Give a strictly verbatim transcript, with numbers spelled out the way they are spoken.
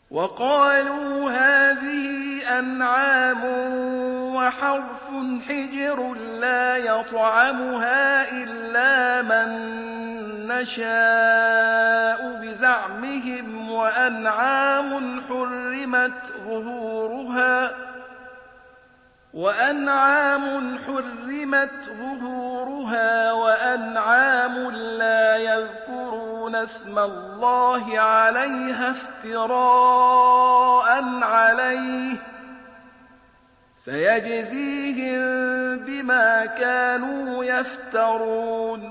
وقالوا هذه أنعام وحرث حجر لا يطعمها إلا من نشاء بزعمهم وأنعام حرمت ظهورها وأنعام حرمت ظهورها وأنعام لا يذكرون اسم الله عليها افتراء عليه سيجزيهم بما كانوا يفترون